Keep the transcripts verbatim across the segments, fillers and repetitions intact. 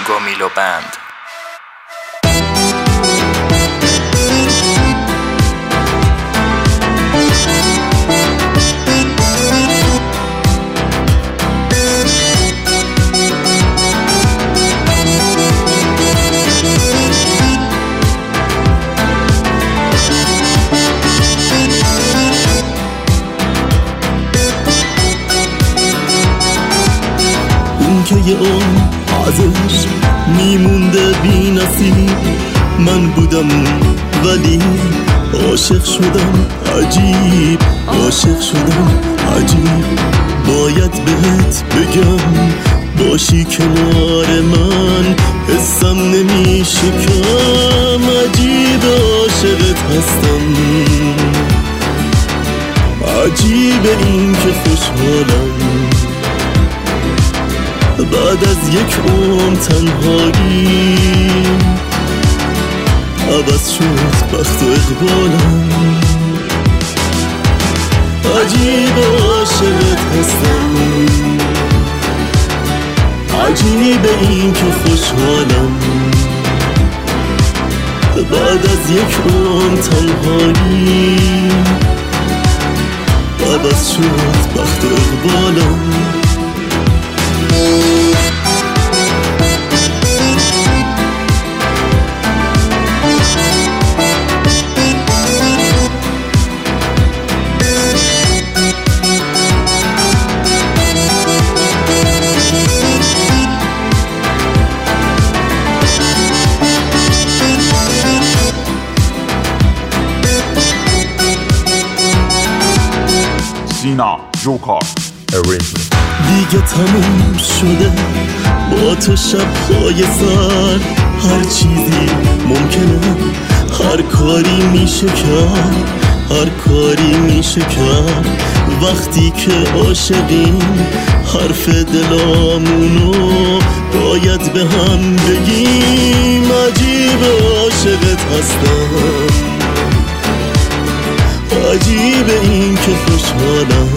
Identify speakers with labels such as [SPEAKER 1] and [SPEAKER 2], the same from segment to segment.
[SPEAKER 1] گومیلو بند.
[SPEAKER 2] که یه اون ازش میمونده بی نصیب، من بودم ولی عاشق شدم عجیب، عاشق شدم عجیب. باید بهت بگم باشی کنار من، حسم نمیشه کم، عجیب عاشقت هستم. عجیبه این که خوشحالم بعد از یک عمر تنهایی، عوض شد بخت و اقبالم. عجیب عاشقت هستم، عجیب این که خوشحالم بعد از یک عمر تنهایی، عوض شد بخت و اقبالم.
[SPEAKER 3] سینا جوکار
[SPEAKER 2] دیگه تموم شده با تو شب‌های سر، هر چیزی ممکنه، هر کاری میشه کرد، هر کاری میشه کرد. وقتی که عاشقیم حرف دلامونو باید به هم بگیم. عجیب عاشقت هستم، عجیب این که خوشحالم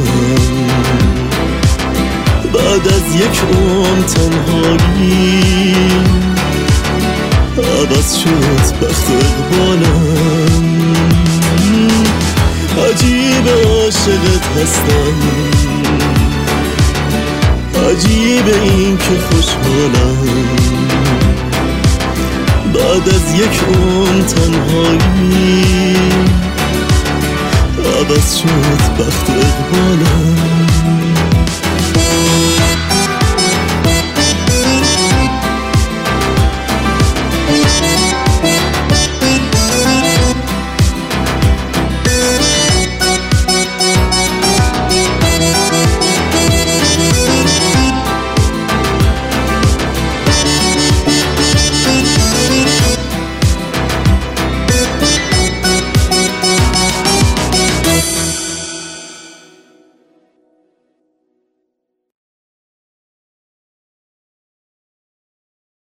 [SPEAKER 2] بعد از یک عمر تنهایی، عوض شد بخت و اقبالم. عجیب عاشقت هستم، عجیب این که خوشحالم بعد از یک عمر تنهایی، عوض شد بخت و اقبالم.